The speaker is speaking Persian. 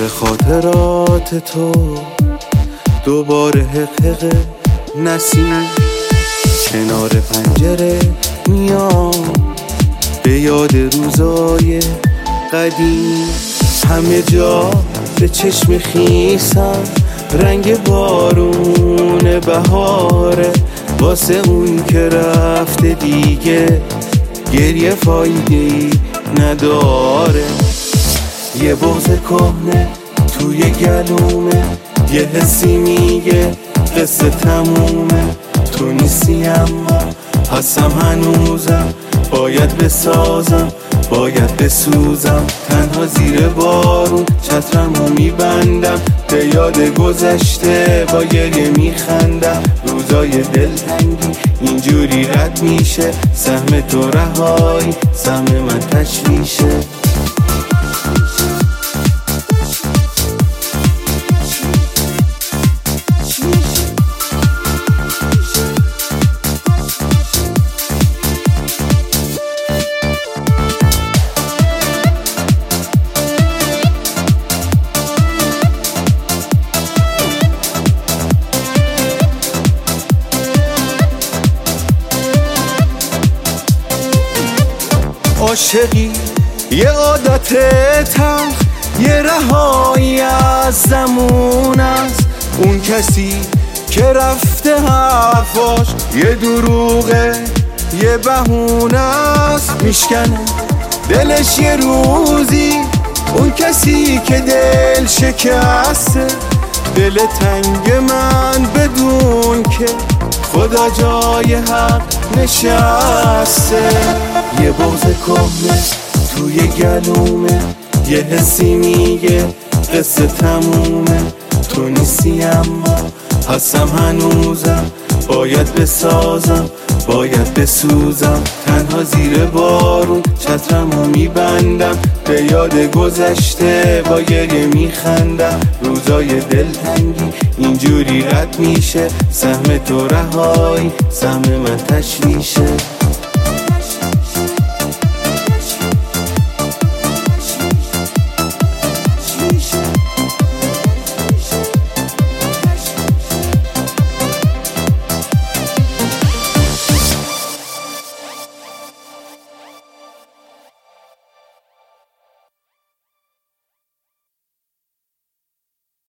دوباره خاطرات تو، دوباره حقق نسیم کنار پنجره میام به یاد روزای قدیم. همه جا به چشم خیسم رنگ بارون بهاره، واسه اون که رفته دیگه گریه فایده‌ای نداره. یه بغض کهنه توی گلومه، یه حسی میگه قصه تمومه. تو نیستی اما هستم هنوزم، باید بسازم باید بسوزم. تنها زیر بارون چترمو میبندم، به یاد گذشته با گریه میخندم. روزای دلتنگی اینجوری رد میشه، سهم تو رهایی سهم من تشویشه. عاشقی یه عادت تلخ، یه رهایی از زمون است. اون کسی که رفته حرفاش یه دروغه یه بهونه است. میشکنه دلش یه روزی اون کسی که دل شکسته. دل تنگ من بدون که خدا جای حق نشسته. یه بغض کهنه توی گلومه، یه حسی میگه قصه تمومه. تو نیستی اما هستم هنوزم، باید بسازم باید بسوزم. تنها زیر بارون چترمو میبندم، به یاد گذشته با گریه میخندم. روزای دلتنگی اینجوری رد میشه، سهم تو رهایی سهم من تشویشه.